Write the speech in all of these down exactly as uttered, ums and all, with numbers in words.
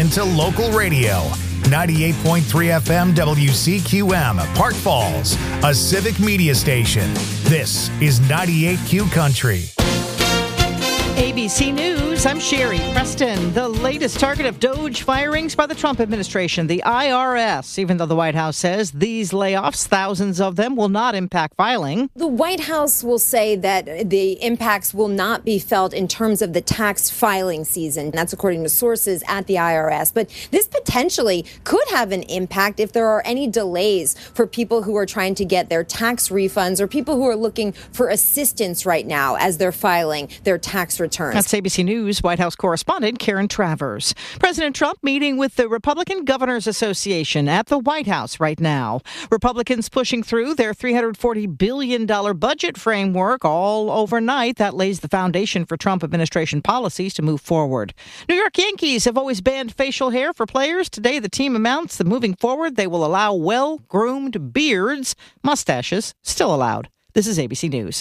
into local radio. ninety-eight point three F M W C Q M, Park Falls, a civic media station. This is ninety-eight Q Country. A B C News, I'm Sherry Preston. The latest target of DOGE firings by the Trump administration, the I R S, even though the White House says these layoffs, thousands of them, will not impact filing. The White House will say that the impacts will not be felt in terms of the tax filing season. That's according to sources at the I R S. But this potentially could have an impact if there are any delays for people who are trying to get their tax refunds or people who are looking for assistance right now as they're filing their tax returns. That's A B C News White House correspondent Karen Travers. President Trump meeting with the Republican Governors Association at the White House right now. Republicans pushing through their three hundred forty billion dollars budget framework all overnight. That lays the foundation for Trump administration policies to move forward. New York Yankees have always banned facial hair for players. Today, the team announced that moving forward, they will allow well-groomed beards. Mustaches still allowed. This is A B C News.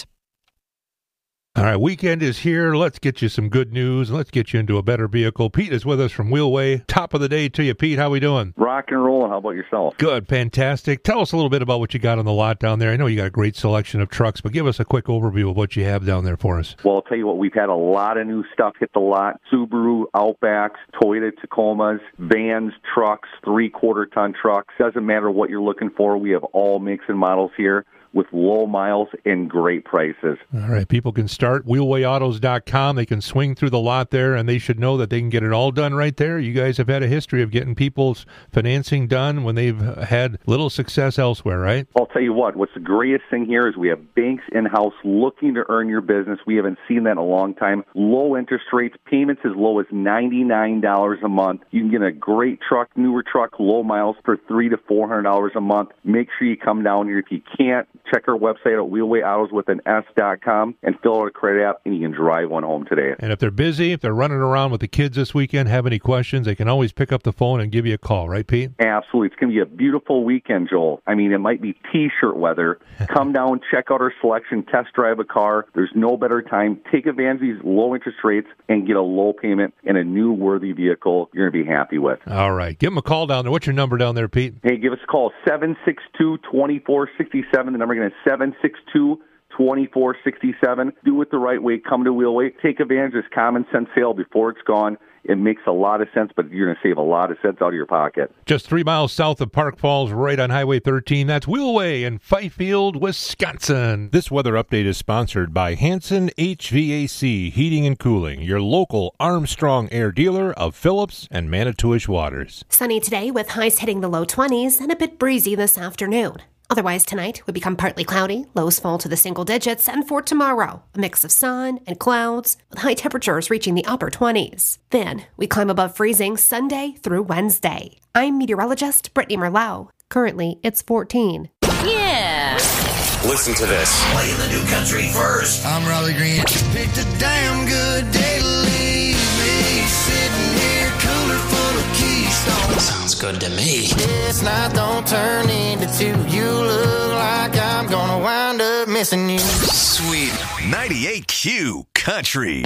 All right, weekend is here. Let's get you some good news. Let's get you into a better vehicle. Pete is with us from Wheelway. Top of the day to you, Pete. How we doing? Rock and roll. How about yourself? Good, fantastic. Tell us a little bit about what you got on the lot down there. I know you got a great selection of trucks, but give us a quick overview of what you have down there for us. Well, I'll tell you what, we've had a lot of new stuff hit the lot. Subaru, Outbacks, Toyota Tacomas, vans, trucks, three-quarter ton trucks. Doesn't matter what you're looking for. We have all makes and models here with low miles and great prices. All right, people can start wheelway autos dot com. They can swing through the lot there, and they should know that they can get it all done right there. You guys have had a history of getting people's financing done when they've had little success elsewhere, right? I'll tell you what, what's the greatest thing here is we have banks in-house looking to earn your business. We haven't seen that in a long time. Low interest rates, payments as low as ninety-nine dollars a month. You can get a great truck, newer truck, low miles for three hundred to four hundred dollars a month. Make sure you come down here. If you can't, check our website at wheelway autos with an S dot com and fill out a credit app, and you can drive one home today. And if they're busy, if they're running around with the kids this weekend, have any questions, they can always pick up the phone and give you a call, right, Pete? Absolutely. It's going to be a beautiful weekend, Joel. I mean, it might be T-shirt weather. Come down, check out our selection, test drive a car. There's no better time. Take advantage of these low interest rates and get a low payment and a new worthy vehicle you're going to be happy with. All right. Give them a call down there. What's your number down there, Pete? Hey, give us a call, seven six two, two four six seven. The number again is seven six two, two four six seven. Do it the right way. Come to Wheelway. Take advantage of this common sense sale before it's gone. It makes a lot of sense, but you're going to save a lot of cents out of your pocket. Just three miles south of Park Falls, right on Highway thirteen. That's Wheelway in Fifield, Wisconsin. This weather update is sponsored by Hanson H V A C Heating and Cooling, your local Armstrong Air dealer of Phillips and Manitowish Waters. Sunny today with highs hitting the low twenties and a bit breezy this afternoon. Otherwise, tonight would become partly cloudy, lows fall to the single digits, and for tomorrow, a mix of sun and clouds, with high temperatures reaching the upper twenties. Then, we climb above freezing Sunday through Wednesday. I'm meteorologist Brittany Merlot. Currently, it's fourteen. Yeah! Listen to this. Playing the new country first. I'm Raleigh Green. Picked a damn good day to leave me sitting here, cooler full of Keystone. Sounds good to me. This night don't turn into two. You look like I'm gonna wind up missing you. Sweet ninety-eight Q Country.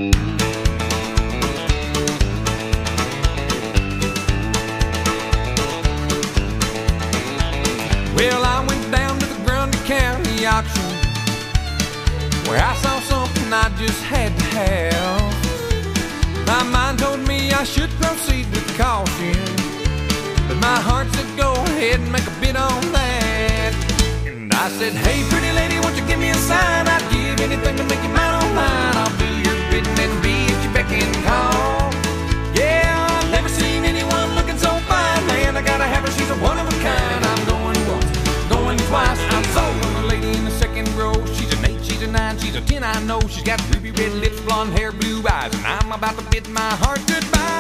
Well, I went down to the Grundy County auction where I saw something I just had to have. My mind told me I should proceed with caution, but my heart said go ahead and make a bid on that. And I said, hey, pretty lady, won't you give me a sign? I'd give anything to make you mine on mine. I'll do your bidding and be at your beck and call. Yeah, I've never seen anyone looking so fine, man. I gotta have her, she's a one of a kind. I'm going once, going twice. I'm sold on a lady in the second row. She's an eight, she's a nine, she's a ten, I know. She's got ruby red lips, blonde hair, blue eyes, and I'm about to bid my heart goodbye.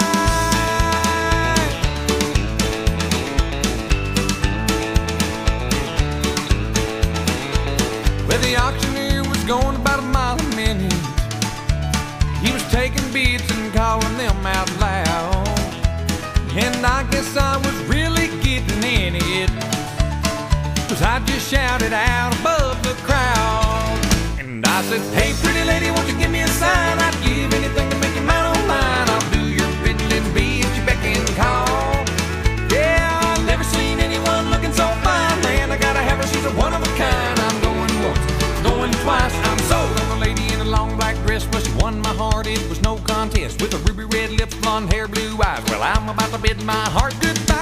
Well, the auctioneer was going about a mile a minute. He was taking bids and calling them out loud. And I guess I was really getting in it, 'cause I just shouted out above the crowd. And I said, hey, pretty lady, won't you give me a sign? I'd give anything to make you mine on mine. I'll do your bidding and be at your beck and call. contest with a ruby red lips, blonde hair, blue eyes. Well, I'm about to bid my heart goodbye.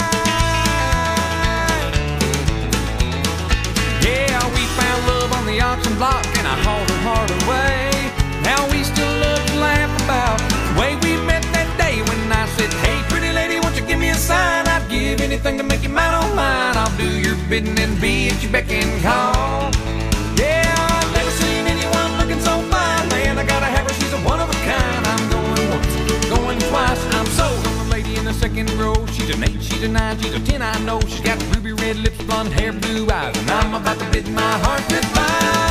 Yeah, we found love on the auction block and I hauled her heart away. Now we still love to laugh about the way we met that day when I said, hey, pretty lady, won't you give me a sign? I'd give anything to make you mine, oh mine. I'll do your bidding and be at your beck and call. Yeah, I've never seen anyone looking so fine. Man, I gotta have her, she's a one of a kind. I'm going once, going twice. I'm sold on the lady in the second row. She's an eight, she's a nine, she's a ten, I know. She's got ruby red lips, blonde hair, blue eyes. And I'm about to bid my heart goodbye.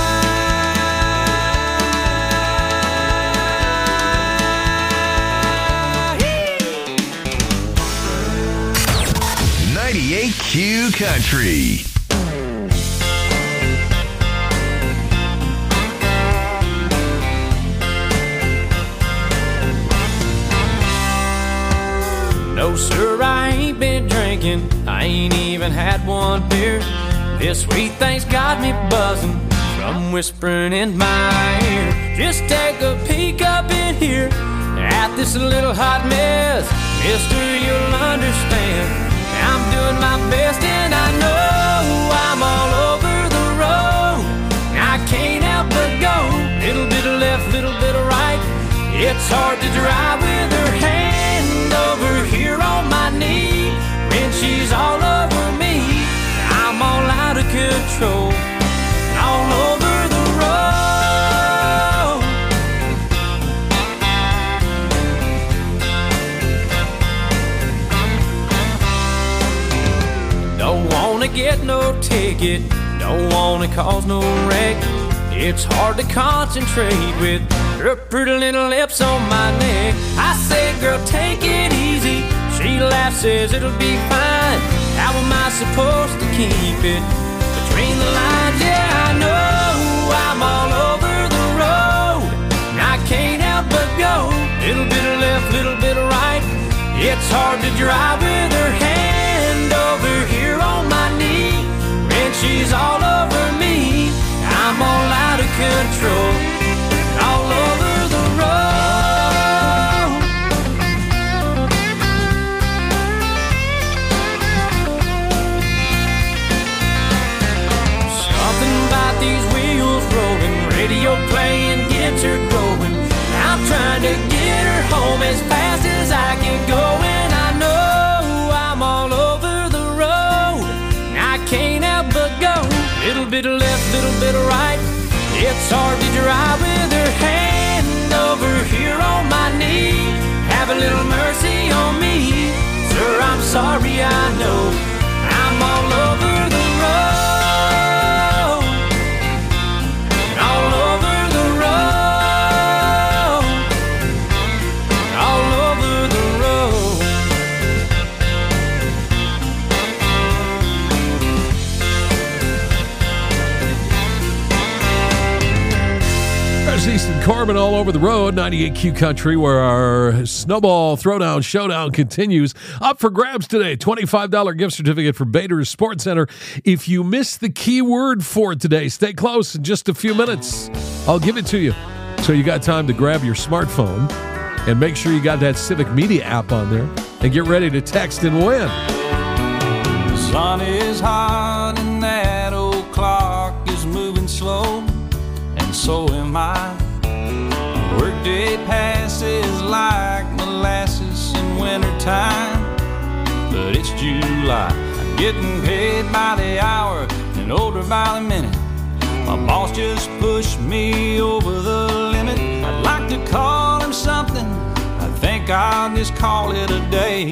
ninety-eight Q Country. No, sir, I ain't been drinking. I ain't even had one beer. This sweet thing's got me buzzing from whispering in my ear. Just take a peek up in here at this little hot mess. Mister, you'll understand I'm doing my best and I know I'm all over the road. I can't help but go. Little bit of left, little bit of right. It's hard to drive with her hand over here on my knee. When she's all over me, I'm all out of control. All over the road. Don't wanna get no ticket, don't wanna cause no wreck. It's hard to concentrate with her pretty little lips on my neck. I say, girl, take it easy. She laughs, says it'll be fine. How am I supposed to keep it between the lines? Yeah, I know I'm all over the road. I can't help but go. Little bit of left, little bit of right. It's hard to drive with her hand over here on my knee. When she's all over me, I'm all out of control. All over the road. Something about these wheels rolling, radio playing gets her going. I'm trying to get her home as fast as I can go. And I know I'm all over the road. I can't help but go. Little bit of left, little bit of right. It's hard to drive with her hand over here on my knee. Have a little mercy on me. Sir, I'm sorry, I know I'm all over the road. All over the road. All over the road. Easton Corbin all over the road, ninety-eight Q Country, where our Snowball Throwdown Showdown continues. Up for grabs today, twenty-five dollars gift certificate for Bader's Sports Center. If you missed the key word for it today, stay close. In just a few minutes, I'll give it to you. So you got time to grab your smartphone and make sure you got that Civic Media app on there and get ready to text and win. The sun is hot and that old clock is moving slow. And so am I. Workday passes like molasses in wintertime. But it's July. I'm getting paid by the hour and older by the minute. My boss just pushed me over the limit. I'd like to call him something. I think I'll just call it a day.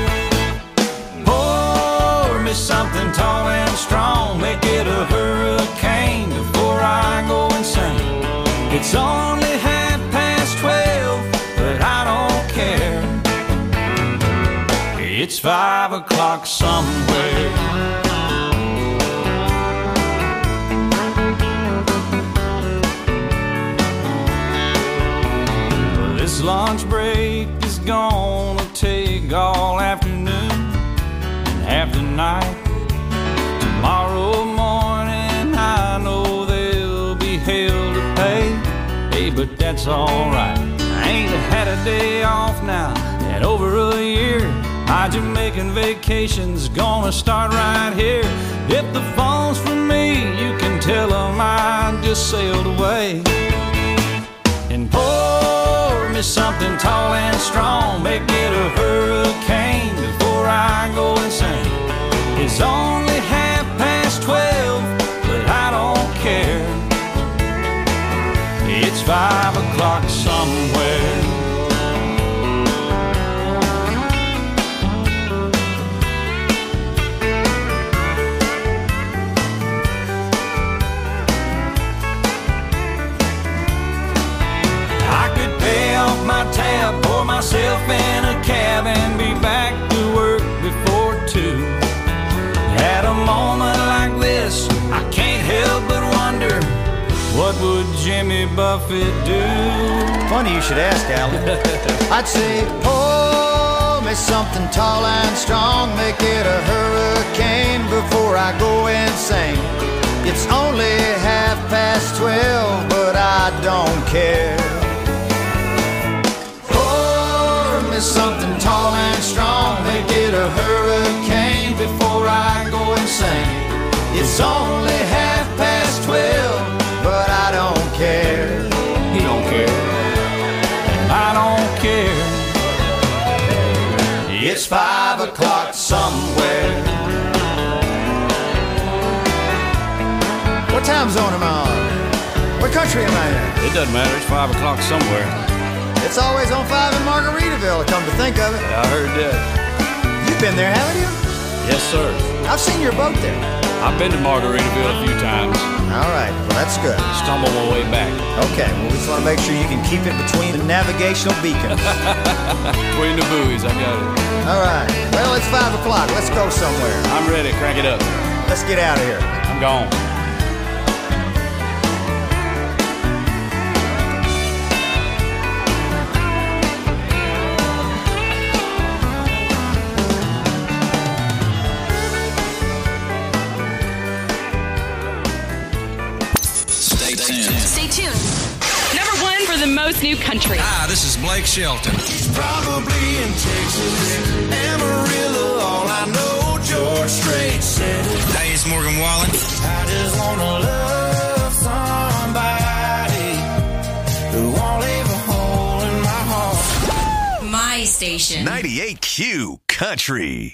Pour me something tall and strong. Make it a hurricane before I go insane. It's only half past twelve, but I don't care. It's five o'clock somewhere. Well, this lunch break is gonna take all afternoon and half the night. Tomorrow morning I know there'll be hell to pay. Hey, but that's alright. I ain't had a day off now in over a year. My Jamaican vacation's gonna start right here. If the phone's for me, you can tell them I just sailed away. And pour me something tall and strong, make it a hurricane before I go insane. It's only half past twelve, but I don't care. It's five o'clock somewhere. I could pay off my tab, pour myself in a cab, and be back to work before two. At a moment like this, I can't help but wonder, what would Jimmy Buffett do? Funny you should ask, Alan. I'd say, pour me something tall and strong, make it a hurricane before I go insane. It's only half past twelve, but I don't care. Pour me something tall and strong, make it a hurricane before I go insane. It's only half past twelve, but I don't care. He don't care. I don't care. It's five o'clock somewhere. What time zone am I on? What country am I in? It doesn't matter. It's five o'clock somewhere. It's always on five in Margaritaville, come to think of it. Yeah, I heard that. You've been there, haven't you? Yes, sir. I've seen your boat there. I've been to Margaritaville a few times. All right, well, that's good. Stumble my way back. Okay, well, we just want to make sure you can keep it between the navigational beacons. Between the buoys, I got it. All right, well, it's five o'clock. Let's go somewhere. I'm ready. Crank it up. Let's get out of here. I'm gone. Stay tuned. Number one for the most new country. Hi, this is Blake Shelton. Probably in Texas, Amarillo, all I know, George Strait said it. Hey, it's Morgan Wallen. I just wanna love somebody who won't leave a hole in my heart. My station. ninety-eight Q Country.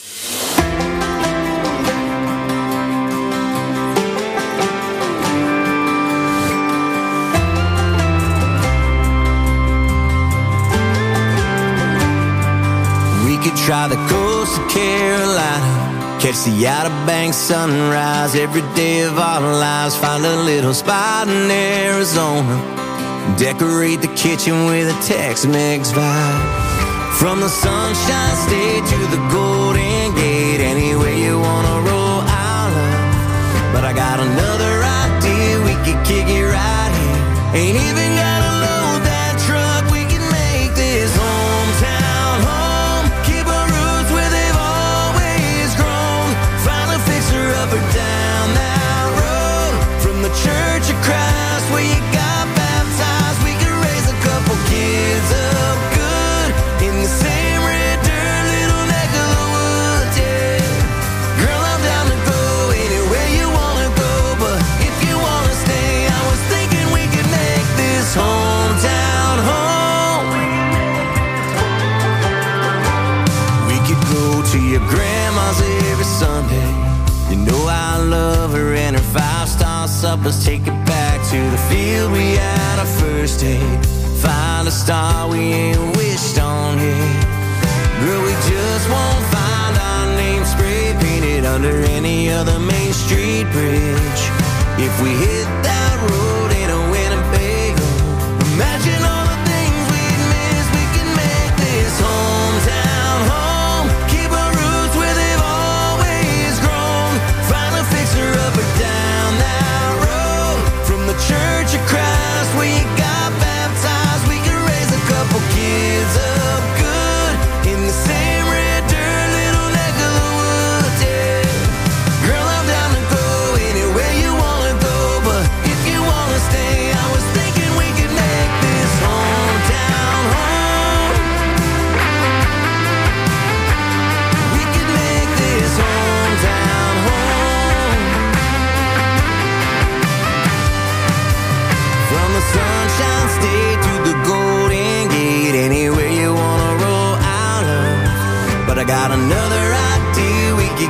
We could try the coast of Carolina, catch the Outer Banks sunrise every day of our lives, find a little spot in Arizona, decorate the kitchen with a Tex-Mex vibe. From the Sunshine State to the Golden Gate, anywhere you wanna roll, I'll love. But I got another idea, we could kick it right here. Ain't even gotta load that truck, we can make this hometown home. Keep our roots where they've always grown. Find a fixer up or down that road. From the Church of Christ where you got baptized, we could raise a couple kids up good in the same red dirt little neck of the woods, yeah. Girl, I'm down to go anywhere you wanna go, but if you wanna stay, I was thinking we could make this hometown home. We could go to your grandma's every Sunday. You know I love her and her five-star suppers. Take it back to the field we had our first date. Find a star we ain't wished on yet. Girl, we just won't find our name spray painted under any other Main Street bridge. If we hit that road in a Winnebago, imagine all the things we'd miss. We can make this hometown home. Keep our roots where they've always grown. Find a fixer up or down that road. From the Church of Christ where you got baptized, we can raise a couple kids up good in the same red dirt little neck of the woods, yeah. Girl, I'm down to go anywhere you wanna go, but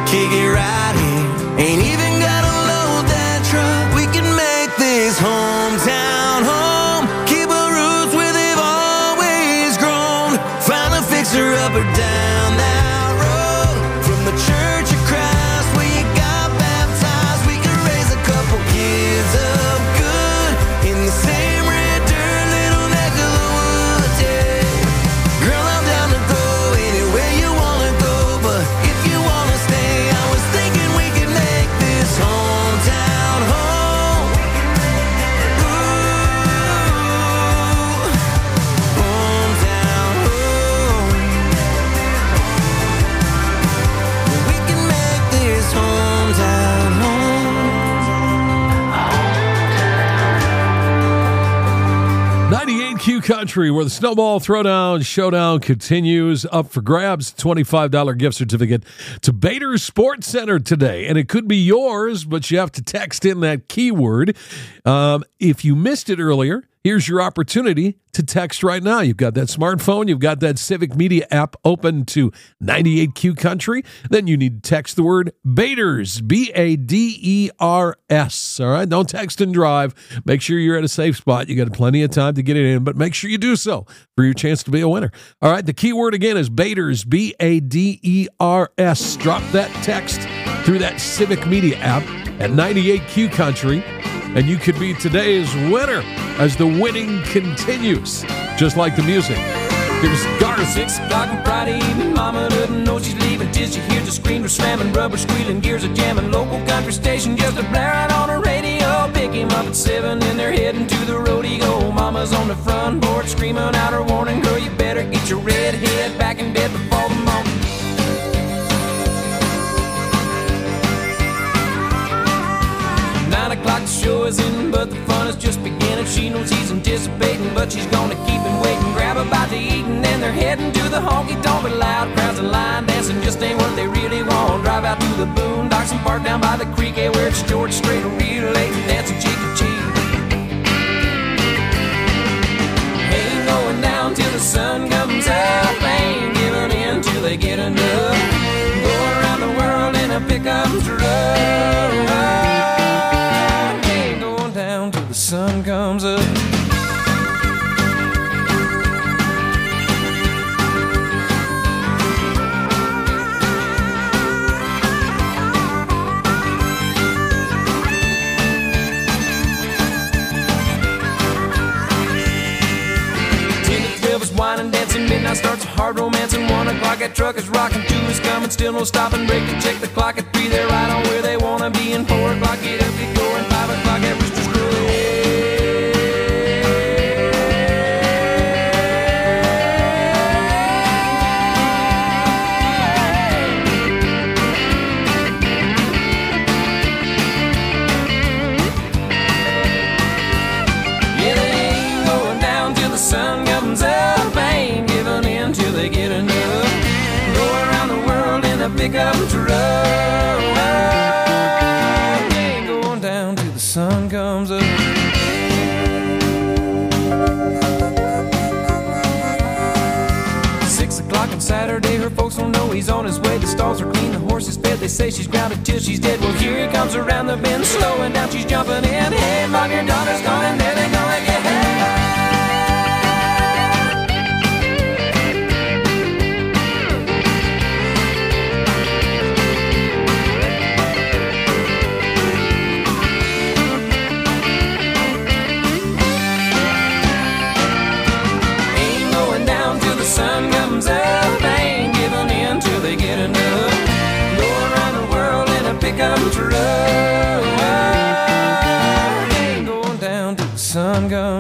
kick it right here. Ain't even gotta load that truck. We can make this hometown home. Keep our roots where they've always grown. Find a fixer up or down that road. From the Church of Christ where you got baptized, we can raise a couple kids up good in the same red dirt little neck of the woods, yeah. Girl, I'm down to go anywhere you wanna go, but if you wanna stay, I was thinking we could make this hometown home. Ooh, hometown home. We can make this hometown home. ninety-eight Q Country, where the Snowball Throwdown Showdown continues. Up for grabs, twenty-five dollars gift certificate to Bader's Sports Center today. And it could be yours, but you have to text in that keyword. Um, if you missed it earlier, here's your opportunity to text right now. You've got that smartphone. You've got that Civic Media app open to ninety-eight Q Country. Then you need to text the word Baders, B A D E R S. All right? Don't text and drive. Make sure you're at a safe spot. You got plenty of time to get it in, but make sure you do so for your chance to be a winner. All right? The keyword again is Baders, B A D E R S. Drop that text through that Civic Media app at ninety-eight Q Country, and you could be today's winner as the winning continues, just like the music. Here's Garth. Six o'clock on Friday evening, mama doesn't know she's leaving till she hears the screamer slamming, rubber squealing, gears are jamming, local country station just a blaring on the radio. Pick him up at seven and they're heading to the rodeo. Mama's on the front porch screaming out her warning, girl, you better get your red head back in bed before the morning. Nine o'clock the show is in, but the fun is just beginning. She knows he's anticipating, but she's gonna keep him waiting. Grab a bite to eat and then they're heading to the honky tonk. But loud crowds and line dancing just ain't what they really want. Drive out to the boondocks and park down by the creek, yeah, where it's George Strait, real late and dancing cheek to cheek. Ain't going down till the sun comes up. Ain't giving in till they get enough. Go around the world in a pickup truck. The sun comes up. Ten to twelve is wine and dancing, midnight starts a hard romance, and one o'clock that truck is rocking, two is coming, still no stopping, break to check the clock at three, they're right on where they wanna be, and four o'clock get up, get going, five o'clock that rooster's crowing. Pickup truck, ain't going down till the sun comes up. Six o'clock on Saturday, her folks don't know he's on his way. The stalls are clean, the horse is fed. They say she's grounded till she's dead. Well, here he comes around the bend, slowing down, she's jumping in. Hey, mom, your daughter's coming, there they gonna get her. Sun comes up, ain't giving in till they get enough. Go around the world in a pickup truck, ain't going down till the sun comes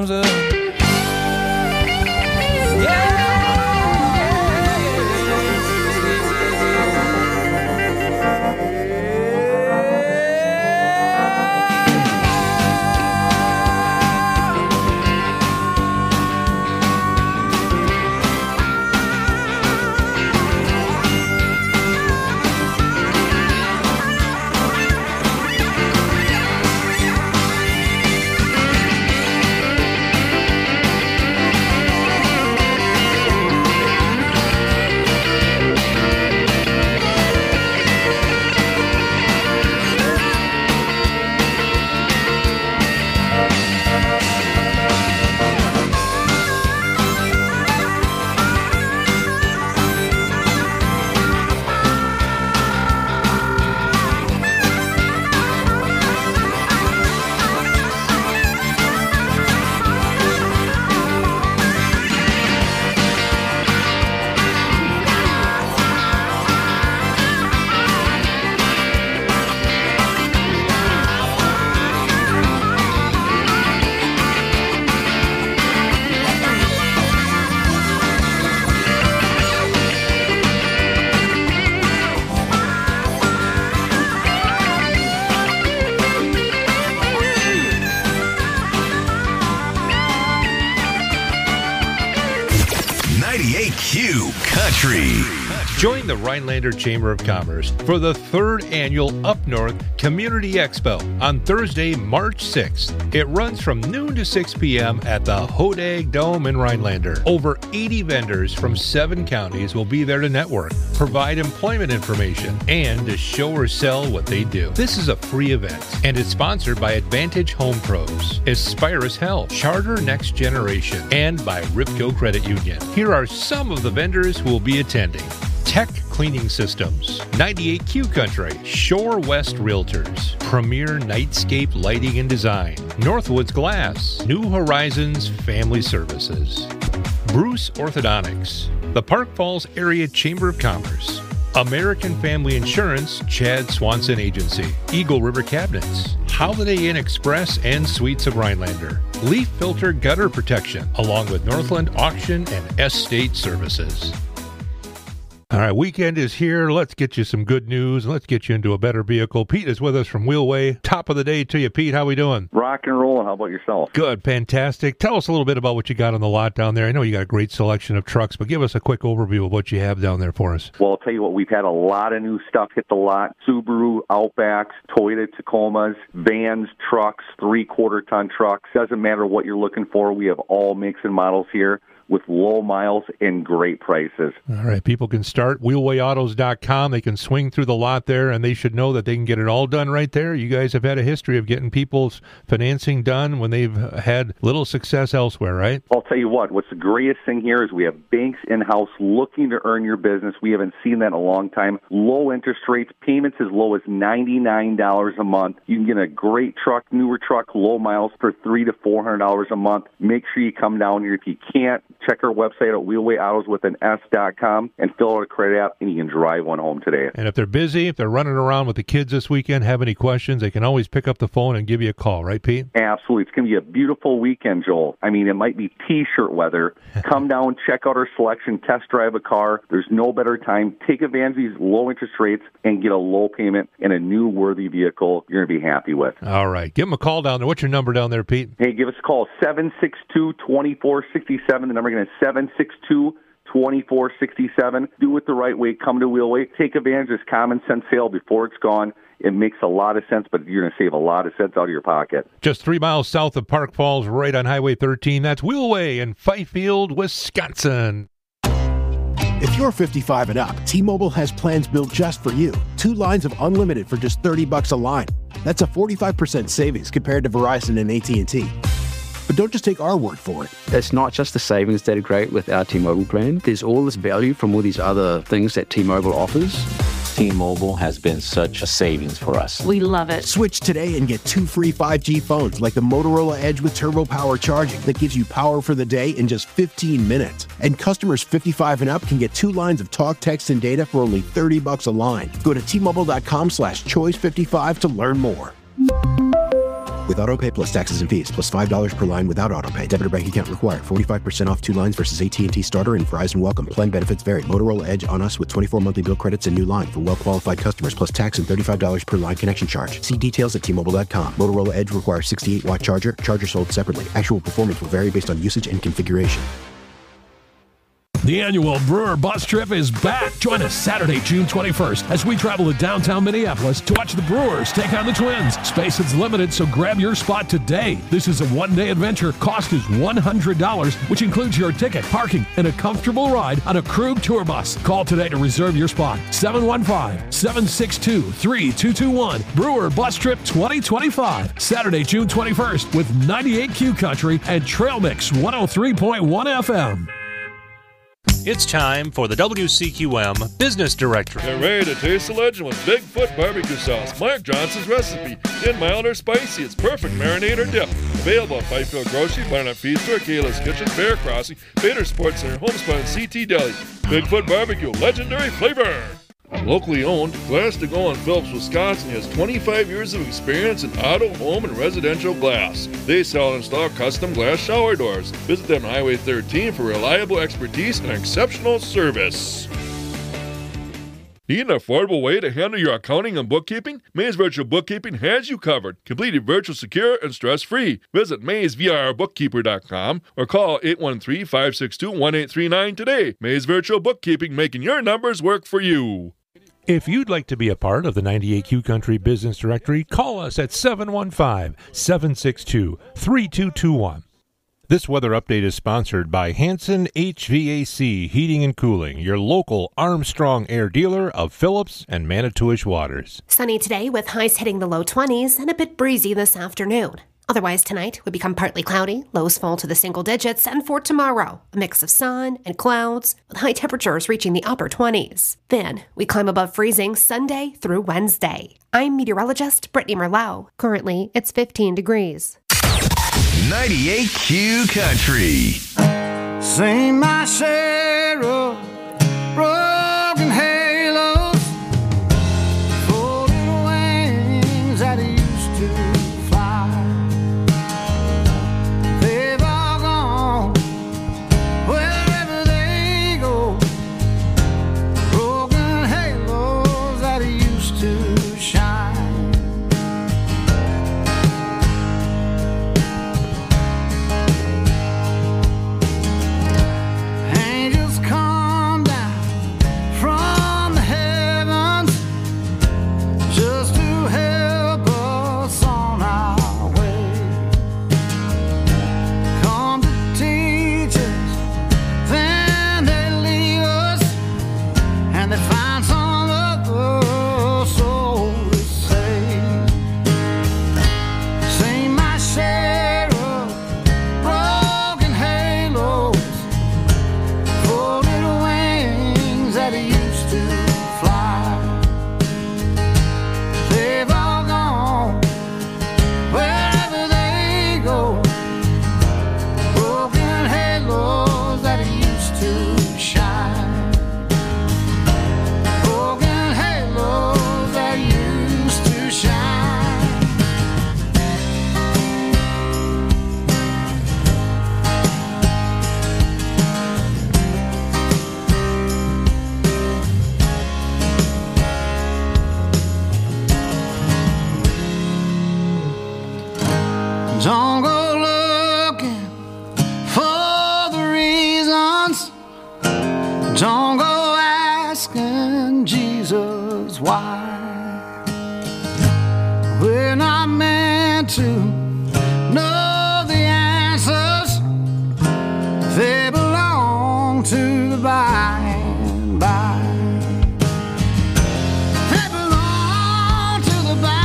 Q Country. Join the Rhinelander Chamber of Commerce for the third annual Up North Community Expo on Thursday, March sixth. It runs from noon to six p.m. at the Hodag Dome in Rhinelander. Over eighty vendors from seven counties will be there to network, provide employment information, and to show or sell what they do. This is a free event, and it's sponsored by Advantage Home Pros, Aspirus Health, Charter Next Generation, and by Ripco Credit Union. Here are some of the vendors who will be attending. Tech Cleaning Systems, ninety-eight Q Country, Shore West Realtors, Premier Nightscape Lighting and Design, Northwoods Glass, New Horizons Family Services, Bruce Orthodontics, the Park Falls Area Chamber of Commerce, American Family Insurance, Chad Swanson Agency, Eagle River Cabinets, Holiday Inn Express and Suites of Rhinelander, Leaf Filter Gutter Protection, along with Northland Auction and Estate Services. All right, weekend is here. Let's get you some good news. Let's get you into a better vehicle. Pete is with us from Wheelway. Top of the day to you, Pete. How we doing? Rock and roll. How about yourself? Good, fantastic. Tell us a little bit about what you got on the lot down there. I know you got a great selection of trucks, but give us a quick overview of what you have down there for us. Well, I'll tell you what, we've had a lot of new stuff hit the lot. Subaru, Outbacks, Toyota Tacomas, vans, trucks, three-quarter ton trucks. Doesn't matter what you're looking for. We have all makes and models here with low miles and great prices. All right, people can start wheelway autos dot com. They can swing through the lot there, and they should know that they can get it all done right there. You guys have had a history of getting people's financing done when they've had little success elsewhere, right? I'll tell you what, what's the greatest thing here is we have banks in-house looking to earn your business. We haven't seen that in a long time. Low interest rates, payments as low as ninety-nine dollars a month. You can get a great truck, newer truck, low miles for three hundred to four hundred dollars a month. Make sure you come down here. If you can't, check our website at wheelway autos with an S dot com and fill out a credit app, and you can drive one home today. And if they're busy, if they're running around with the kids this weekend, have any questions, they can always pick up the phone and give you a call, right, Pete? Absolutely. It's going to be a beautiful weekend, Joel. I mean, it might be T-shirt weather. Come down, check out our selection, test drive a car. There's no better time. Take advantage of these low interest rates and get a low payment and a new worthy vehicle you're going to be happy with. All right. Give them a call down there. What's your number down there, Pete? Hey, give us a call, seven six two, two four six seven. The number again is seven six two, two four six seven. Do it the right way. Come to Wheelway. Take advantage of this common sense sale before it's gone. It makes a lot of sense, but you're going to save a lot of cents out of your pocket. Just three miles south of Park Falls, right on Highway thirteen. That's Wheelway in Fifield, Wisconsin. If you're fifty-five and up, T-Mobile has plans built just for you. Two lines of unlimited for just thirty bucks a line. That's a forty-five percent savings compared to Verizon and A T and T. But don't just take our word for it. It's not just the savings that are great with our T-Mobile plan. There's all this value from all these other things that T-Mobile offers. T-Mobile has been such a savings for us. We love it. Switch today and get two free five G phones like the Motorola Edge with Turbo Power charging that gives you power for the day in just fifteen minutes. And customers fifty-five and up can get two lines of talk, text, and data for only thirty bucks a line. Go to T-Mobile.com slash choice 55 to learn more. With AutoPay plus taxes and fees, plus five dollars per line without AutoPay. Debit or bank account required. forty-five percent off two lines versus A T and T Starter and Verizon Welcome. Plan benefits vary. Motorola Edge on us with twenty-four monthly bill credits and new line for well-qualified customers, plus tax and thirty-five dollars per line connection charge. See details at T Mobile dot com. Motorola Edge requires sixty-eight watt charger. Charger sold separately. Actual performance will vary based on usage and configuration. The annual Brewer Bus Trip is back. Join us Saturday, June twenty-first, as we travel to downtown Minneapolis to watch the Brewers take on the Twins. Space is limited, so grab your spot today. This is a one-day adventure. Cost is one hundred dollars, which includes your ticket, parking, and a comfortable ride on a Krug tour bus. Call today to reserve your spot. seven one five, seven six two, three two two one. Brewer Bus Trip twenty twenty-five. Saturday, June twenty-first, with ninety-eight Q Country and Trail Mix one oh three point one F M. It's time for the W C Q M Business Directory. Get ready to taste the legend with Bigfoot barbecue sauce. Mark Johnson's recipe. In mild or spicy, it's perfect marinade or dip. Available at Fifield Grocery, Barnett Feed Store, Kayla's Kitchen, Bear Crossing, Bader Sports Center, Homespun, and C T Deli. Bigfoot barbecue, legendary flavor. Locally owned, Glass to Go in Phillips, Wisconsin has twenty-five years of experience in auto, home, and residential glass. They sell and install custom glass shower doors. Visit them on Highway thirteen for reliable expertise and exceptional service. Need an affordable way to handle your accounting and bookkeeping? Maze Virtual Bookkeeping has you covered. Completely virtual, secure, and stress-free. Visit maze v r bookkeeper dot com or call eight one three, five six two, one eight three nine today. Maze Virtual Bookkeeping, making your numbers work for you. If you'd like to be a part of the ninety-eight Q Country Business Directory, call us at seven one five, seven six two, three two two one. This weather update is sponsored by Hanson H V A C Heating and Cooling, your local Armstrong Air dealer of Phillips and Manitowish Waters. Sunny today with highs hitting the low twenties and a bit breezy this afternoon. Otherwise tonight would become partly cloudy, lows fall to the single digits, and for tomorrow, a mix of sun and clouds with high temperatures reaching the upper twenties. Then we climb above freezing Sunday through Wednesday. I'm meteorologist Brittany Merlot. Currently, it's fifteen degrees. ninety-eight Q Country. Sing my share of broken halos, folded wings that used to fly. They've all gone wherever they go. Broken halos that used to shine. Don't go looking for the reasons. Don't go asking Jesus why. We're not meant to know the answers. They belong to the by and by. They belong to the by.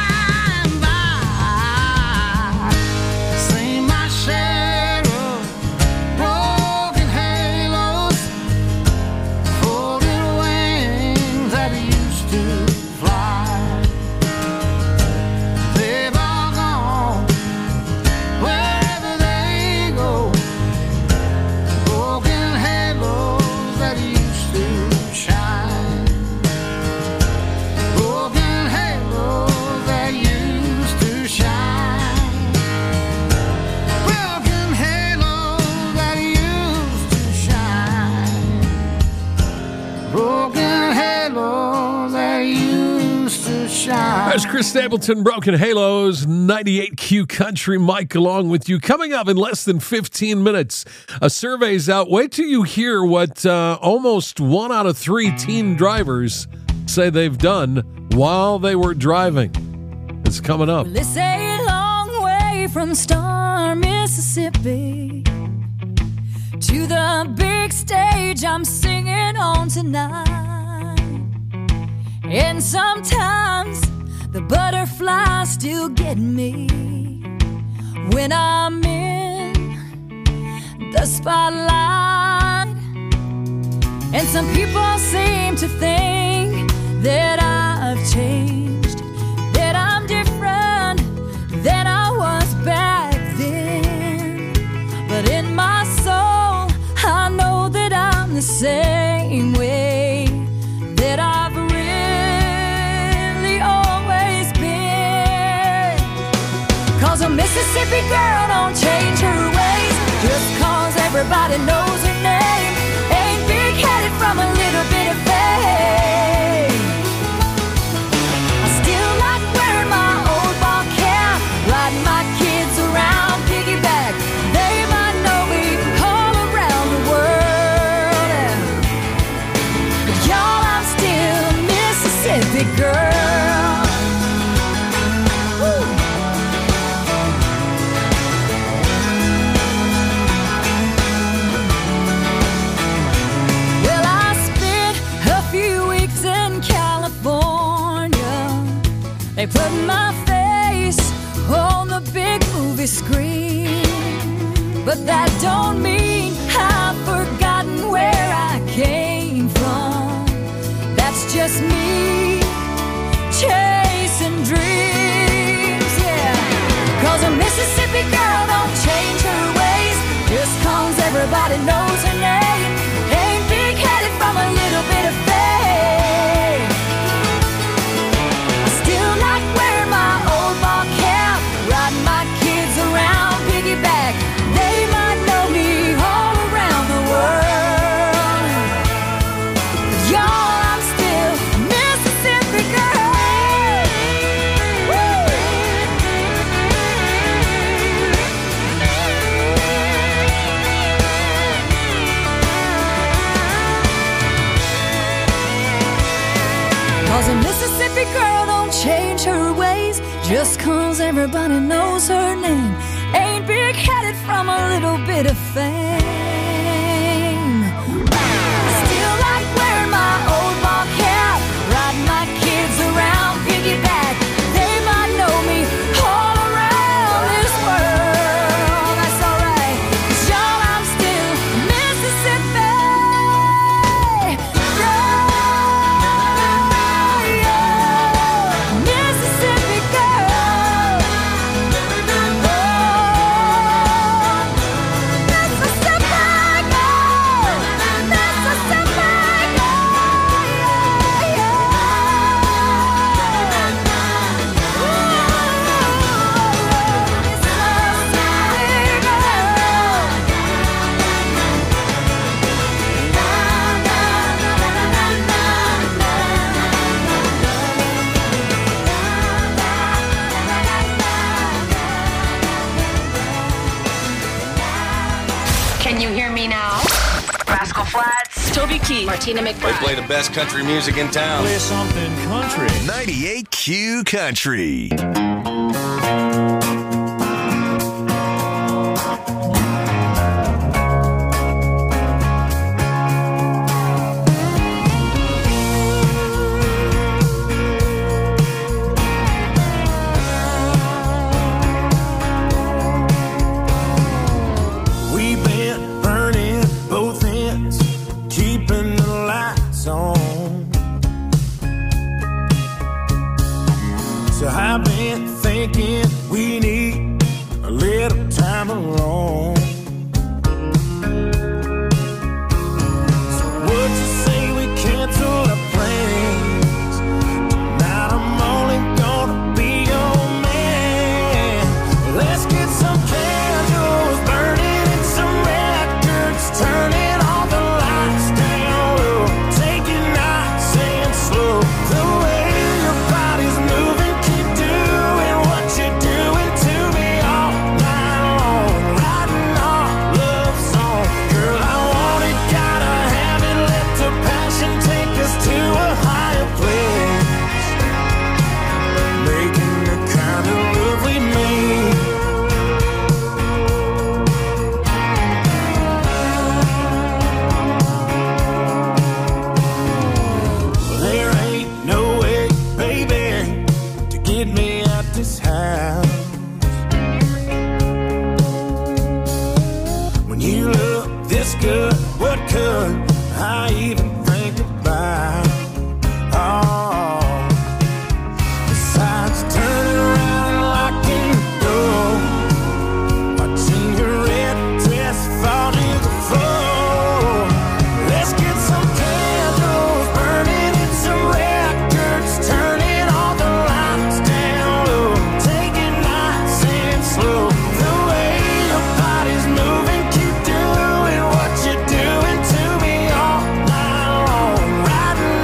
There's Chris Stapleton, Broken Halos, ninety-eight Q Country. Mike along with you. Coming up in less than fifteen minutes, a survey's out. Wait till you hear what uh, almost one out of three teen drivers say they've done while they were driving. It's coming up. Well, it's a long way from Star, Mississippi to the big stage I'm singing on tonight. And sometimes the butterflies still get me when I'm in the spotlight. And some people seem to think that I've changed, that I'm different than I was back then. But in my soul, I know that I'm the same way that I've really always been. Cause a Mississippi girl don't change her ways just cause everybody knows her name. Ain't big-headed from a little bit of fame. Mississippi girl. Woo. Well, I spent a few weeks in California. They put my face on the big movie screen, but that don't mean I've forgotten where I came from. That's just me chasing dreams, yeah. Cause a Mississippi girl don't change her ways just cause everybody knows her name. Ain't big-headed from a little bit of fame. I still like wearing my old ball cap, riding my kids around piggyback. They might know me all around the world. But y'all, I'm still a Mississippi girl. Woo! Cause a Mississippi girl don't change her ways just cause everybody knows her name. Ain't big-headed from a little bit of fame. Still like wearing my old ball cap, riding my kids around piggyback. They might know me all around this world. That's alright, 'cause y'all, I'm still Mississippi girl, yeah. Mississippi girl. Can you hear me now? Rascal Flatts, Toby Keith, Martina They McBride. play the best country music in town. Play something country. ninety-eight Q Country. We've been burning both ends, keeping the lights on. So I've been thinking we need a little time alone. So would you say we cancel our plans? Tonight I'm only gonna be your man. Let's get some candles burning and some records, turning all the lights down low. Take it nice and slow. The way your body's moving, keep doing what you're doing to me all night long. Writing our love song. Girl, I want it, gotta have it. Let the passion take us to a higher place. Making the kind of love we made. There ain't no way, baby, to get me out this house. When you look this good, what could I even think about? Oh, besides turning around and locking the door, watching your red dress fall to the floor. Let's get some candles burning and some records, turning all the lights down low. Take it nice and slow. The way your body's moving, keep doing what you're doing to me all night long. Writing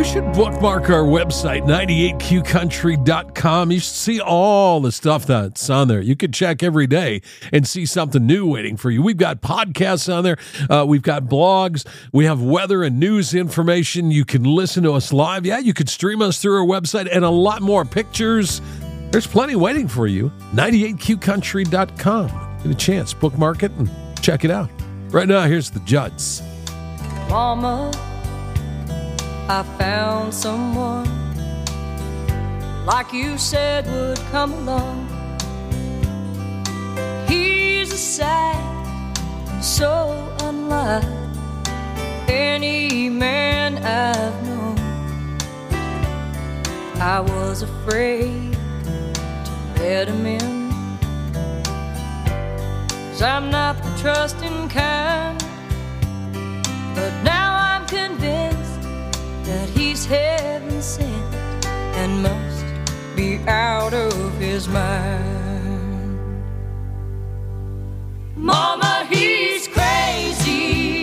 should bookmark our website, ninety-eight Q country dot com. You should see all the stuff that's on there. You could check every day and see something new waiting for you. We've got podcasts on there. Uh, we've got blogs. We have weather and news information. You can listen to us live. Yeah, you could stream us through our website and a lot more pictures. There's plenty waiting for you. ninety-eight Q country dot com. Get a chance. Bookmark it and check it out. Right now, here's the Judds. Mama, I found someone like you said would come along. He's a sight so unlike any man I've known. I was afraid to let him in, 'cause I'm not the trusting kind. But now I'm convinced that he's heaven sent and must be out of his mind. Mama, he's crazy,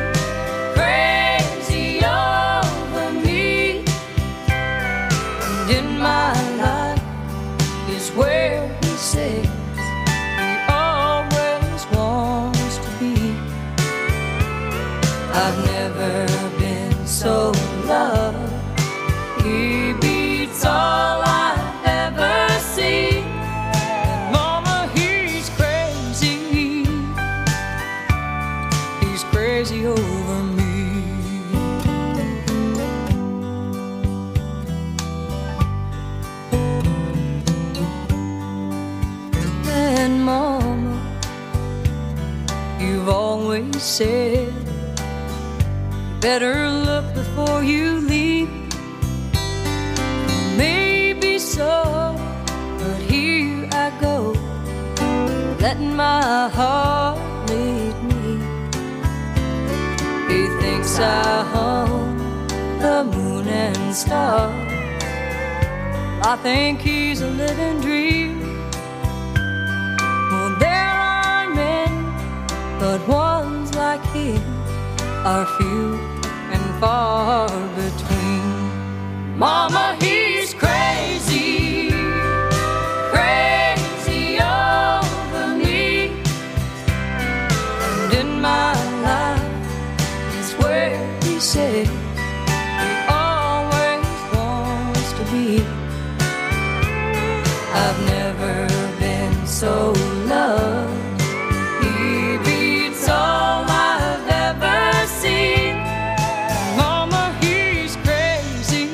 crazy over me. And in my life is where he says he always wants to be. I've never been so loved. He beats all I've ever seen. And mama, he's crazy. He's crazy over me. And mama, you've always said better look before you leave. Maybe so, but here I go, letting my heart lead me. He thinks I hum the moon and stars. I think he's a living dream. Well, there are men, but ones like him are few and far between. Mama, he's crazy, crazy over me. And in my life is where he said he always wants to be. I've never been so loved. He beats all I've ever seen. Mama, he's crazy.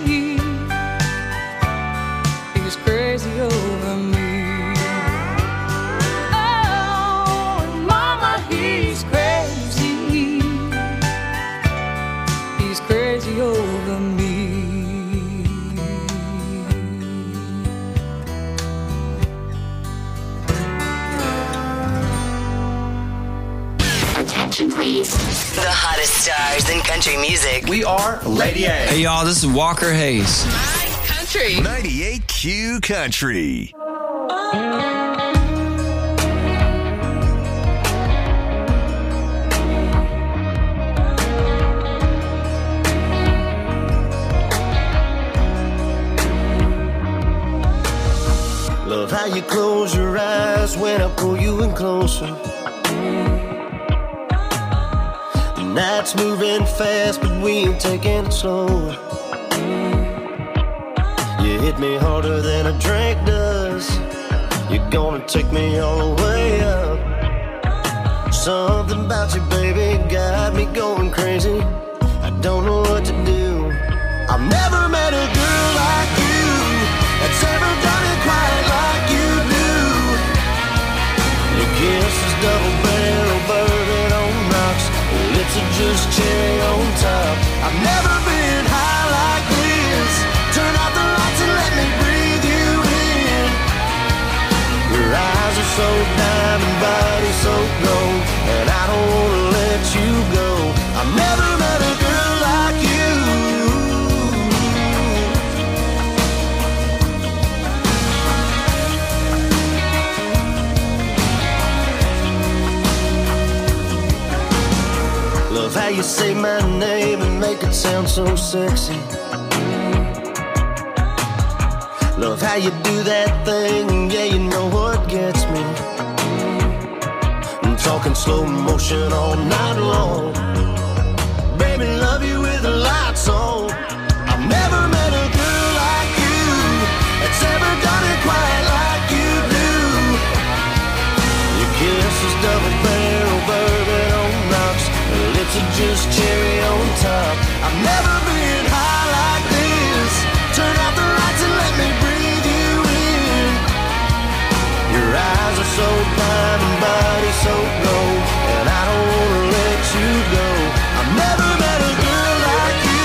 He's crazy over me. Oh, mama, he's crazy. He's crazy over me. Attention, please. The hottest stars in country music. We are Lady A. Hey, y'all, this is Walker Hayes. Country. ninety-eight Q Country. Love how you close your eyes when I pull you in closer. The night's moving fast, but we ain't taking it slow. You hit me harder than a drink does. You're gonna take me all the way up. Something about you, baby, got me going crazy. I don't know what to do. I've never met a girl like you that's ever done it quite like you do. Your kiss is double barrel bourbon on rocks. Your lips are just cherry on top. I've never been high like this. Turn out the lights and let me breathe you in. Your eyes are so diamond, body so gold, and I don't wanna let you go. I've never met a girl like you. Love how you say my name and make it sound so sexy. Love how you do that thing, yeah, you know what gets me. I'm talking slow motion all night long. Baby, love you with the lights on. I've never met a girl like you that's ever done it quite like you do. Your kiss is double barrel bourbon on rocks, your lips are just cherry on top. I've never been high like this. Turn out the lights and let me breathe you in. Your eyes are so fine and body so gold, and I don't wanna let you go. I've never met a girl like you.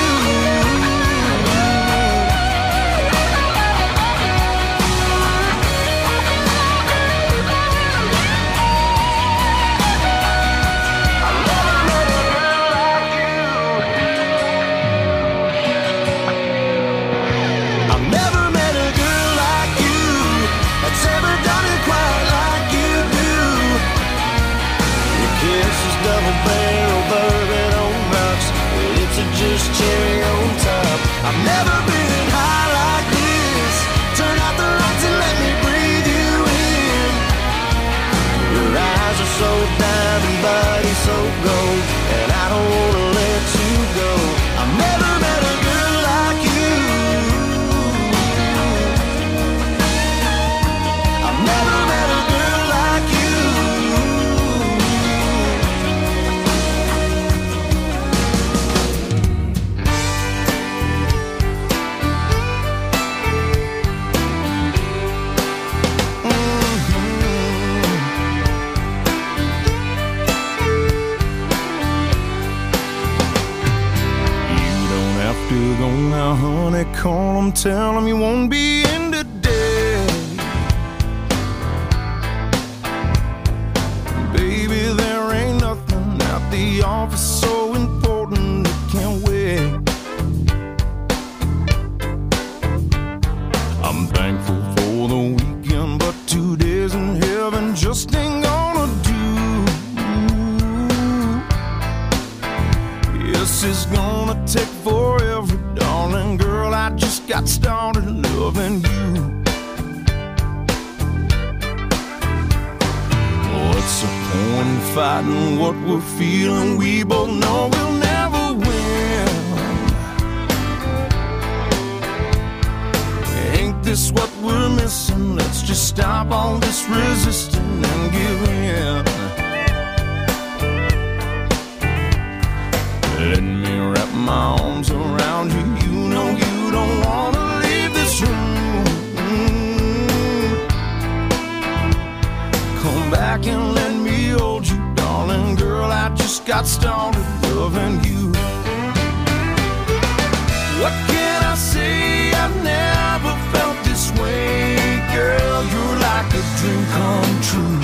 I've never met a girl like you that's ever done it quite like you do. Your kiss is double barrel bourbon on rocks, your lips are just cherry on top. I've never been high like this. Turn out the lights and let me breathe you in. Your eyes are so diamond, body so gold, and I don't wanna let you go. I've never met a girl like you. I've never met a girl like you. You don't have to go now, honey. Call them, tell them you won't be in today. Baby, there ain't nothing at the office so important it can't wait. I'm thankful for the weekend, but two days in heaven just ain't gonna do. Yes, it's gonna take forever, darling girl. I just got started loving you. What's the point in fighting what we're feeling? We both know we'll never win. Ain't this what we're missing? Let's just stop all this resisting and give in. Let me wrap my arms around you. You know you don't wanna leave this room. Mm. Come back and let me hold you, darling girl. I just got started loving you. What can I say? I've never felt this way, girl. You're like a dream come true.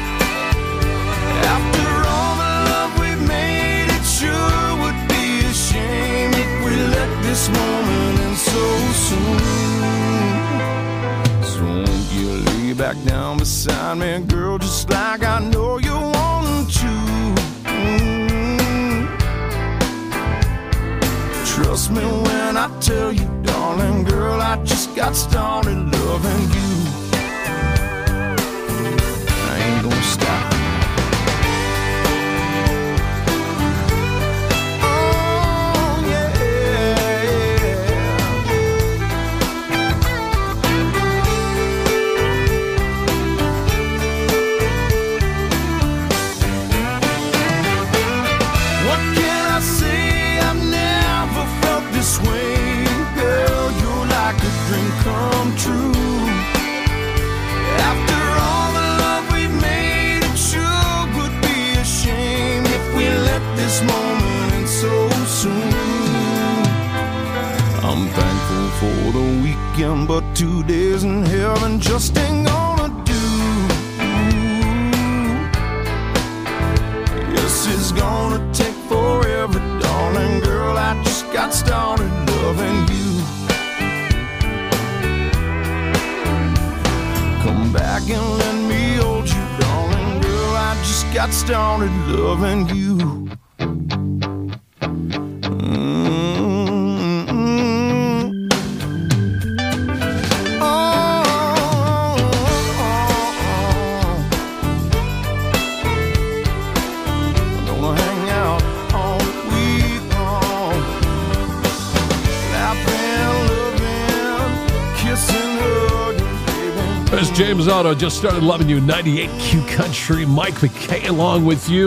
After all the love we've made, it sure would be a shame if we let this moment end so soon. So won't you lay back down beside me, girl, just like I know you want to. Mm. Trust me when I tell you, darling girl, I just got started loving you. I ain't gonna stop. What can I say? I've never felt this way, girl. You're like a dream come true. After all the love we've made, it sure would be a shame if we let this moment end so soon. I'm thankful for the weekend, but two days in heaven just ain't gonna do. Yes, it's gonna take forever, darling girl. I just got started loving you. Come back and let me hold you, darling girl. I just got started loving you. Mm-hmm. Oh, As James Otto just started loving you, ninety-eight Q Country. Mike McKay along with you.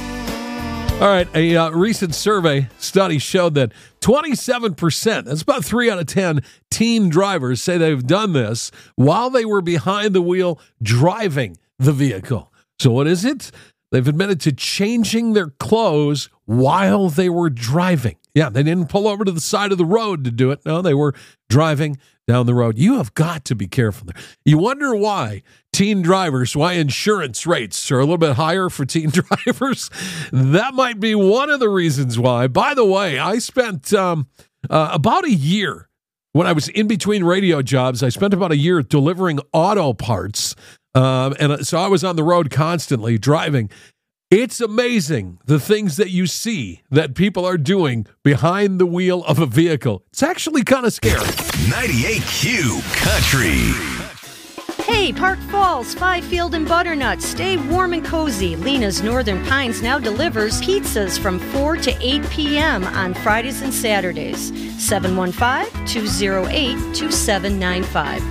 All right, a uh, recent survey study showed that twenty-seven percent, that's about three out of ten teen drivers, say they've done this while they were behind the wheel driving the vehicle. So what is it? They've admitted to changing their clothes while they were driving. Yeah, they didn't pull over to the side of the road to do it. No, they were driving down the road. You have got to be careful there. You wonder why teen drivers, why insurance rates are a little bit higher for teen drivers. That might be one of the reasons why. By the way, I spent um, uh, about a year when I was in between radio jobs. I spent about a year delivering auto parts. Um, and so I was on the road constantly driving. It's amazing the things that you see that people are doing behind the wheel of a vehicle. It's actually kind of scary. ninety-eight Q Country. Hey, Park Falls, Fifield and Butternut. Stay warm and cozy. Lena's Northern Pines now delivers pizzas from four to eight p.m. on Fridays and Saturdays. seven one five, two oh eight, two seven nine five.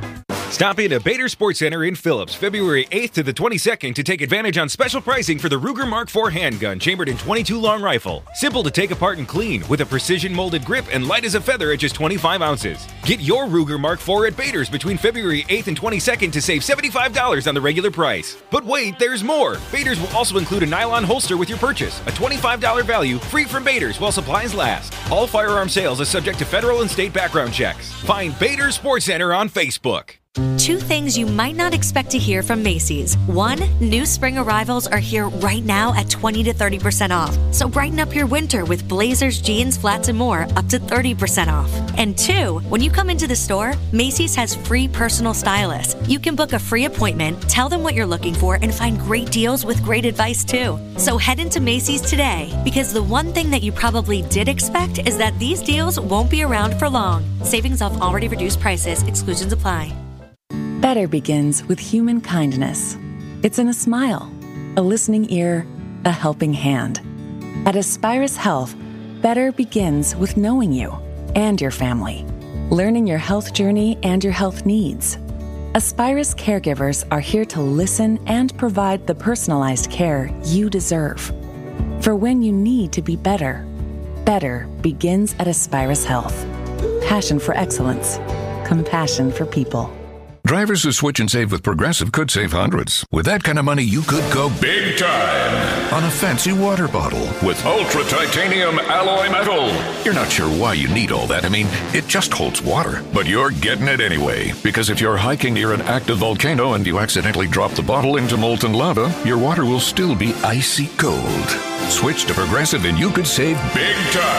Stop in at Bader Sports Center in Phillips, February eighth to the twenty-second to take advantage on special pricing for the Ruger Mark four handgun chambered in twenty-two long rifle. Simple to take apart and clean with a precision molded grip and light as a feather at just twenty-five ounces. Get your Ruger Mark four at Bader's between February eighth and twenty-second to save seventy-five dollars on the regular price. But wait, there's more. Bader's will also include a nylon holster with your purchase, a twenty-five dollars value free from Bader's while supplies last. All firearm sales are subject to federal and state background checks. Find Bader Sports Center on Facebook. Two things you might not expect to hear from Macy's. One, new spring arrivals are here right now at twenty to thirty percent off. So brighten up your winter with blazers, jeans, flats, and more up to thirty percent off. And two, when you come into the store, Macy's has free personal stylists. You can book a free appointment, tell them what you're looking for, and find great deals with great advice too. So head into Macy's today, because the one thing that you probably did expect is that these deals won't be around for long. Savings off already reduced prices. Exclusions apply. Better begins with human kindness. It's in a smile, a listening ear, a helping hand. At Aspirus Health, better begins with knowing you and your family, learning your health journey and your health needs. Aspirus caregivers are here to listen and provide the personalized care you deserve. For when you need to be better, better begins at Aspirus Health. Passion for excellence, compassion for people. Drivers who switch and save with Progressive could save hundreds. With that kind of money, you could go big time on a fancy water bottle with ultra titanium alloy metal. You're not sure why you need all that. I mean, it just holds water, but you're getting it anyway. Because if you're hiking near an active volcano and you accidentally drop the bottle into molten lava, your water will still be icy cold. Switch to Progressive and you could save big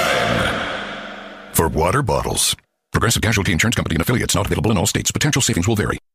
time. For water bottles. Progressive Casualty Insurance Company and affiliates, not available in all states. Potential savings will vary.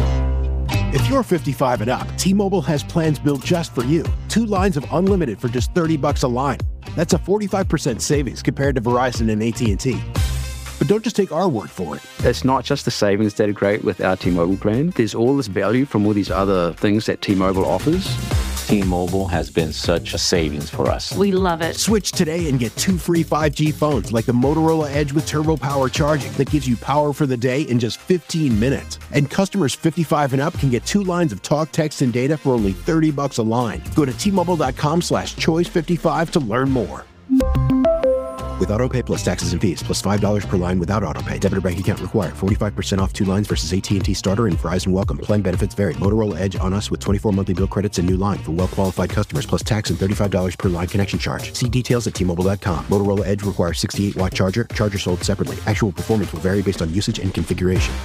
If you're fifty-five and up, T-Mobile has plans built just for you. Two lines of unlimited for just thirty bucks a line. That's a forty-five percent savings compared to Verizon and A T and T. But don't just take our word for it. It's not just the savings that are great with our T-Mobile plan. There's all this value from all these other things that T-Mobile offers. T-Mobile has been such a savings for us. We love it. Switch today and get two free five G phones like the Motorola Edge with Turbo Power charging that gives you power for the day in just fifteen minutes. And customers fifty-five and up can get two lines of talk, text, and data for only thirty bucks a line. Go to T-Mobile.com slash choice fifty-five to learn more. With AutoPay plus taxes and fees, plus five dollars per line without AutoPay. Debit or bank account required. forty-five percent off two lines versus A T and T Starter and Verizon Welcome. Plan benefits vary. Motorola Edge on us with twenty-four monthly bill credits and new line for well-qualified customers, plus tax and thirty-five dollars per line connection charge. See details at T Mobile dot com. Motorola Edge requires sixty-eight watt charger. Charger sold separately. Actual performance will vary based on usage and configuration.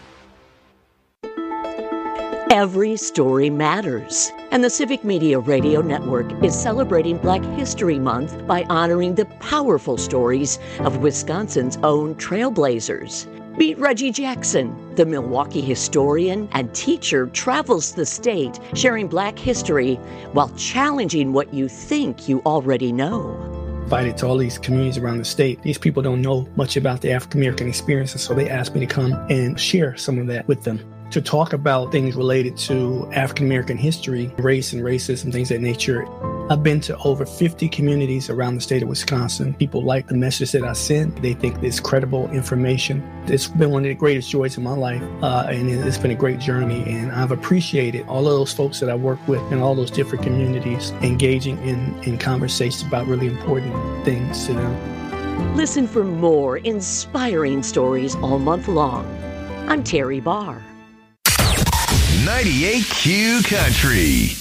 Every story matters, and the Civic Media Radio Network is celebrating Black History Month by honoring the powerful stories of Wisconsin's own trailblazers. Meet Reggie Jackson, the Milwaukee historian and teacher, travels the state sharing Black history while challenging what you think you already know. Invited to all these communities around the state. These people don't know much about the African American experiences, so they asked me to come and share some of that with them. To talk about things related to African American history, race and racism, things of that nature. I've been to over fifty communities around the state of Wisconsin. People like the message that I sent. They think it's credible information. It's been one of the greatest joys in my life, uh, and it's been a great journey. And I've appreciated all of those folks that I work with in all those different communities engaging in, in conversations about really important things to them. Listen for more inspiring stories all month long. I'm Terry Barr. ninety-eight Q Country.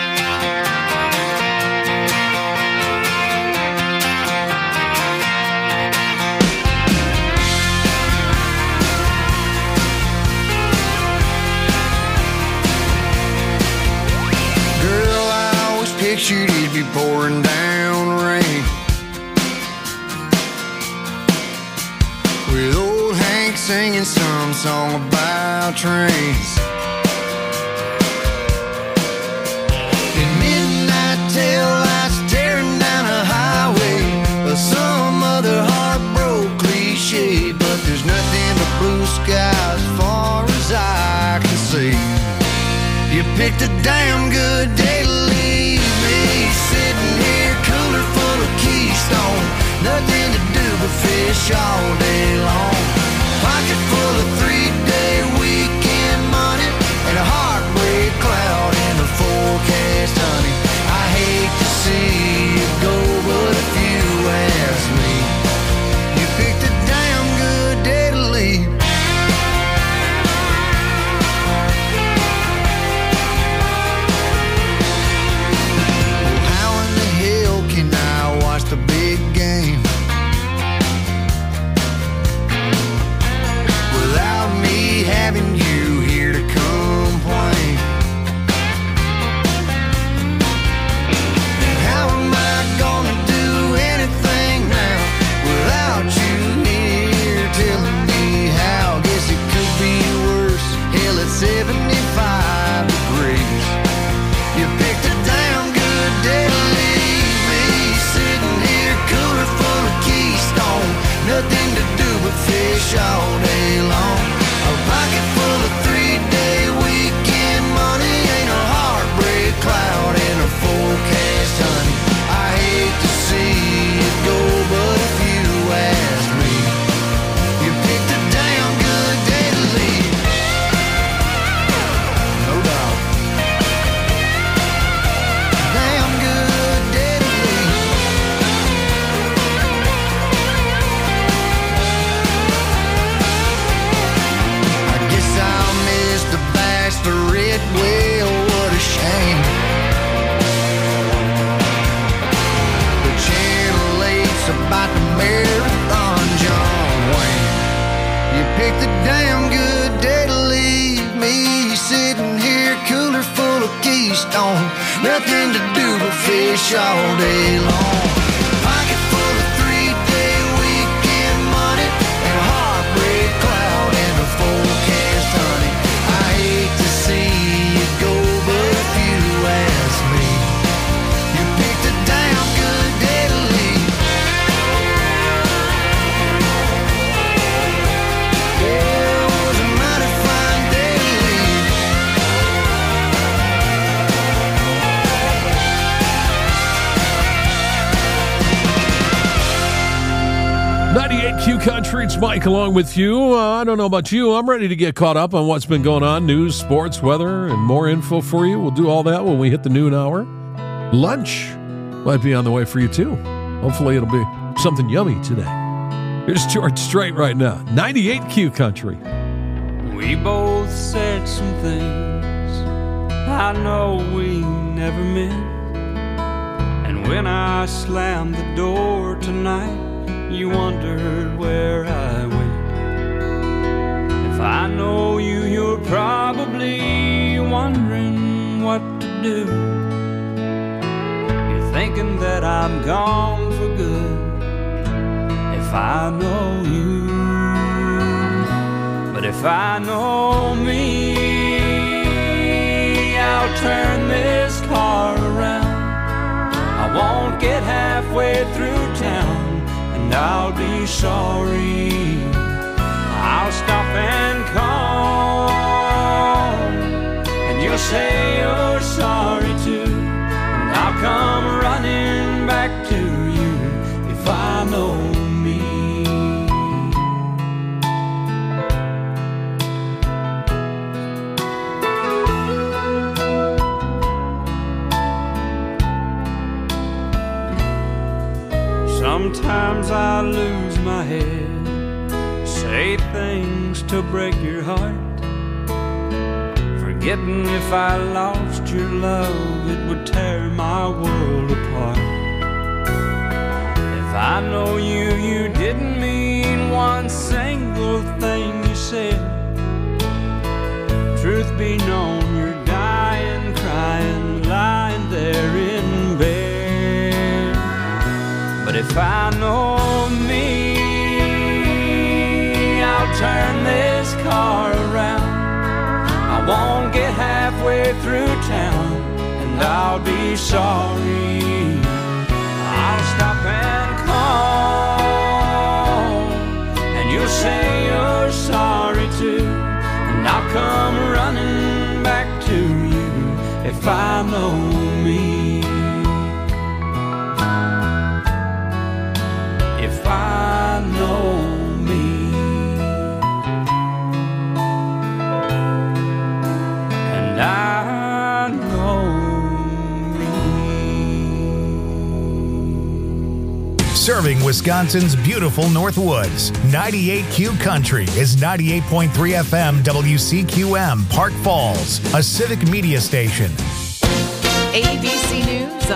Pictured it'd be pouring down rain, with old Hank singing some song about trains. At midnight tail lights tearing down a highway, or some other heartbroken cliche, but there's nothing but blue skies as far as I can see. You picked a damn good day to leave. Sitting here, cooler full of Keystone, nothing to do but fish all day long. Pocket full of three-day weekend money, and a heartbreak cloud in the forecast, honey. I hate to see you go, but if you ask me, you picked a damn good day to leave. The big game without me having you here to complain. And how am I gonna do anything now without you here telling me how? Guess it could be worse. Hell, it's seventy-five degrees. You picked a damn good day to leave. Cooler full of Keystone, nothing to do but fish all day long. A pocket full of three-day weekend money, ain't a heartbreak cloud in a forecast, honey. I hate to see it go, but if you ask me, you picked a damn good day to leave. No doubt. Damn good day to leave. The red whale, what a shame. The Channel eight's about the marathon, John Wayne. You picked a damn good day to leave me sitting here, cooler full of Keystone, nothing to do but fish all day long. Pocket full of three-day weekend money, and a heartbreak cloud in the forecast, honey. I hate to see you go, but if you ask me, you picked a damn good day to leave. Yeah, it was a mighty fine day to leave. ninety-eight Q Country, it's Mike along with you. Uh, I don't know about you. I'm ready to get caught up on what's been going on. News, sports, weather, and more info for you. We'll do all that when we hit the noon hour. Lunch might be on the way for you, too. Hopefully it'll be something yummy today. Here's George Strait right now. ninety-eight Q Country. We both said some things I know we never meant. And when I slammed the door tonight, you wondered where I went. If I know you, you're probably wondering what to do. You're thinking that I'm gone for good. If I know you, but if I know me, I'll turn this car around. I won't get halfway through town, and I'll be sorry. I'll stop and call, and you'll say you're sorry too, and I'll come right Sometimes I lose my head, say things to break your heart, forgetting if I lost your love, it would tear my world apart. If I know you, you didn't mean one single thing you said. Truth be known, you're dying, crying, lying there in bed. But if I know me, I'll turn this car around. I won't get halfway through town, and I'll be sorry. I'll stop and call, and you'll say you're sorry too, and I'll come running back to you if I know me. If I know me. And I know me. Serving Wisconsin's beautiful North Woods, ninety-eight Q Country is ninety-eight point three F M W C Q M, Park Falls, a civic media station. A